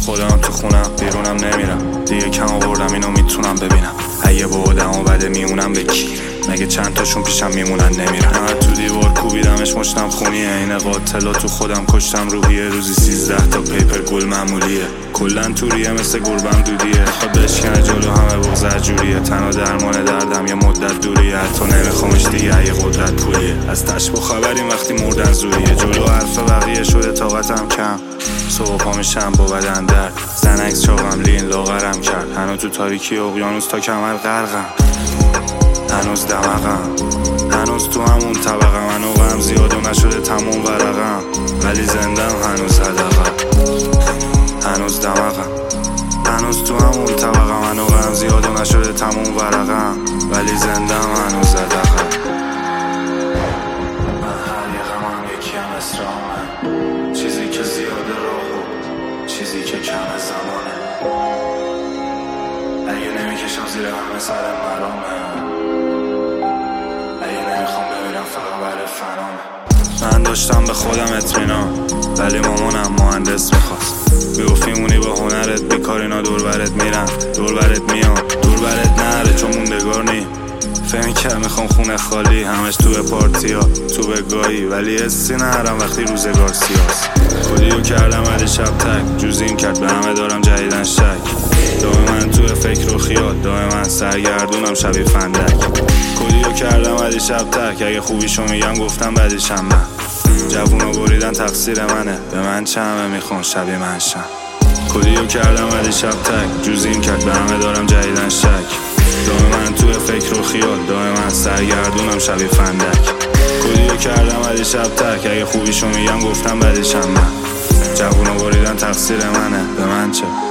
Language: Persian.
خودم تو خونم بیرونم نمیرم، دیگه کم آوردم اینو میتونم ببینم. اگه با آدم و بده میمونم به کی؟ مگه چند تاشون پیشم میمونن نمیرن؟ من تو دیوار کوبیدمش مشتم خونیه، این قاتلا تو خودم کشتم روحیه. روزی 13 تا پیپر گل معمولیه، کلن توریه مثل گربم دودیه. خود بشکنه جلو همه بغض جوریه، تنها درمان دردم یه مدت دوریه. حتی نمیخوامش دیگه اگه قدرت پولیه، از تشبه خبریم وقتی مردن زوریه. جلو حرف بقیه شده طاقتم کم، صبح پا میشم با بدن درد. زنکس چاقم لین لاغرم کرد، هنوز تو تاریکی اقیانوس تا کمر غرقم. هنوز دمقم، هنوز تو همون طبقم. هنوزم زیاد و نشده تموم ورقم، ولی زندم هنوز حدقم. هنوز دمقم، هنوز تو همون طبقم. هنوزم زیاد و نشده تموم ورقم، ولی زندم هنوز حدقم. من هر یه غمم یکیم اسرامه، چیزی که زیاده راهو، چیزی که کم زمانه. اگه نمیکشم زیر همه سر مرامه، فقط برای فنامه. من داشتم به خودم اطمینان، ولی مامانم مهندس میخواست. میگفت میمونی با هنرت بیکار، اینا دور برت میرن دور برت میان، دور برت نره چون موندگار نی. فهمی که میخوام خونه خالی، همش تو پارتیا تو بگاهی، ولی حسی نرم وقتی روزگار سیاست. کلیو کردم علی شب تک، جوزیم کرد به همه دارم جدیدن شک. دائم من تو فکر و خیال، دائم من سرگردونم شبیه فندک. کلیو کردم علی شب تک، اگه خوبیشو میگم گفتم بدیشم من. جوونو بریدن تقصیر منه، به من چه همه میخوان شبیه من شم. کلیو کردم علی شب تک، جوزیم کرد به همه دارم جدیدن شک. دائم من تو فکر و خیال، دائم من سرگردونم شبیه فندک. کلیو کردم علی شب تک، اگه خوبیشو میگم گفتم بدیشم من. جوونو بریدن تقصیر منه، به من چه؟